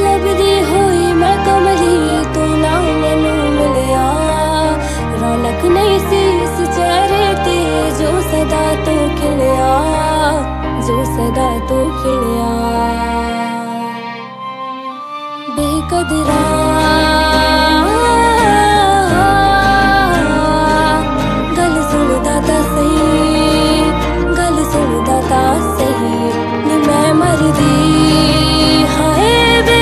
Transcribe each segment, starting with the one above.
ਲੱਭਦੀ ਹੋਈ ਮੈਂ ਕਮਲੀ ਤੂੰ ਨਾ ਮੈਨੂੰ ਮਿਲਿਆ। ਰੌਣਕ ਨਹੀਂ ਸੀ ਇਸ ਚਿਹਰੇ ਤੇ ਜੋ ਸਦਾ ਤੋਂ ਖਿੜਿਆ, ਜੋ ਸਦਾ ਤੋਂ ਖਿੜਿਆ। ਬੇਕਦਰਾ ਗੱਲ ਸੁਣਦਾ ਤਾਂ ਸਹੀ, ਗੱਲ ਸੁਣਦਾ ਤਾਂ ਸਹੀ ਨੀ ਮੈਂ ਮਰਦੀ ਹਾਏ ਵੇ।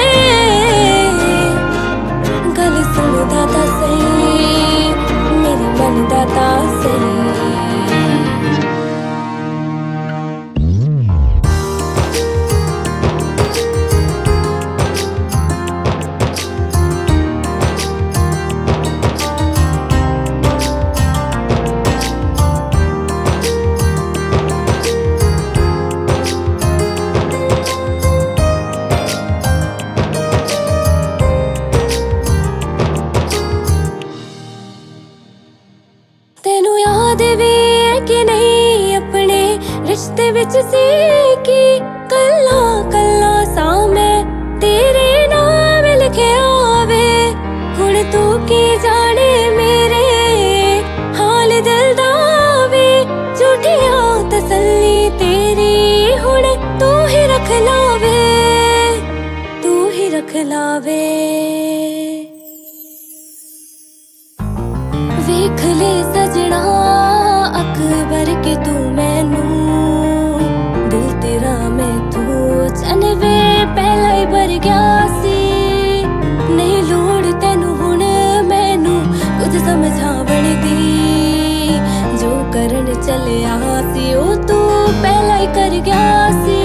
ਗੱਲ ਸੁਣਦਾ ਤਾਂ ਸਹੀ ਮੇਰੀ ਮਨ ਦਾ ਤਾਂ ਸਹੀ। ਤੈਨੂੰ ਯਾਦ ਵੀ ਹੈ ਕਿ ਨਹੀਂ ਆਪਣੇ ਰਿਸ਼ਤੇ ਵਿੱਚ ਸੀ ਕਿ ਕੱਲਾ ਕੱਲਾ ਸਾਂ ਮੈਂ ਤੇਰੇ ਨਾਮ ਲਿਖਿਆ ਵੇ। ਹੁਣ ਤੂੰ ਕੀ ਜਾਣੇ ਮੇਰੇ ਹਾਲ ਦਿਲ ਦਾ ਵੇ। ਝੂਠੀਆਂ ਤਸੱਲੀ ਤੇਰੀ ਹੁਣ ਤੂੰ ਹੀ ਰੱਖ ਲਾਵੇ, ਤੂੰ ਹੀ ਰੱਖ ਲਾਵੇ। ਵੇਖ ਲੈ ਸਜਣਾ ਅਕਬਰ ਕੇ ਤੂੰ ਮੈਨੂੰ, ਦਿਲ ਤੇਰਾ ਮੈਂ ਤੂੰ ਚੰਨਵੇ ਪਹਿਲਾਂ ਹੀ ਭਰ ਗਿਆ ਸੀ। ਨਹੀਂ ਲੋੜ ਤੈਨੂੰ ਹੁਣ ਮੈਨੂੰ ਕੁਝ ਸਮਝਾਵਣ ਦੀ, ਜੋ ਕਰਨ ਚੱਲਿਆ ਸੀ ਉਹ ਤੂੰ ਪਹਿਲਾਂ ਹੀ ਕਰ ਗਿਆ ਸੀ।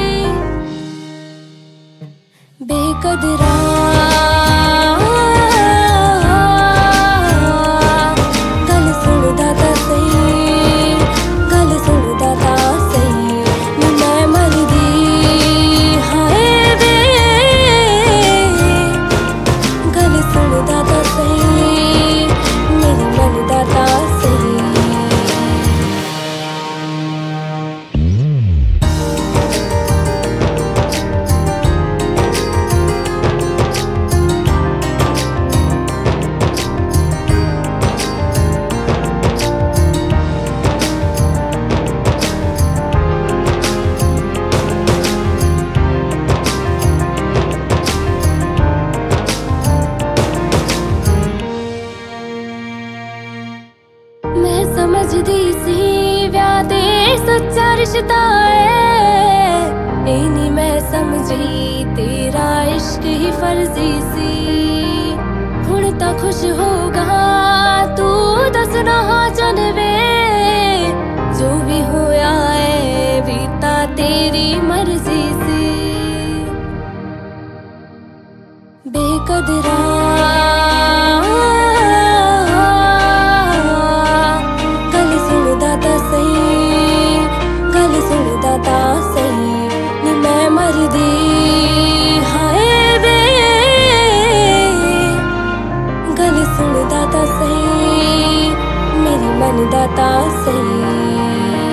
ਬੇਕਦਰਾ ਸਮਝਦੀ ਸੀ ਵਿਆਹ ਤੇ ਸੱਚਾ ਰਿਸ਼ਤਾ ਹੈ। ਇਹ ਨੀ ਮੈਂ ਸਮਝੀ ਤੇਰਾ ਇਸ਼ਕ ਹੀ ਫਰਜ਼ੀ ਸੀ। ਹੁਣ ਤਾਂ ਖੁਸ਼ ਹੋਗਾ ਤੂੰ ਦੱਸਣਾ ਹਾਂ ਜਨਵੇ, ਜੋ ਵੀ ਹੋਇਆ ਹੈ ਵੀ ਤਾਂ ਤੇਰੀ ਮਰਜ਼ੀ ਸੀ। ਬੇਕਦਰਾ ਸੁਣਦਾ ਤਾਂ ਸਹੀ ਮੇਰੀ ਮਨ ਦਾ ਤਾਂ ਸਹੀ।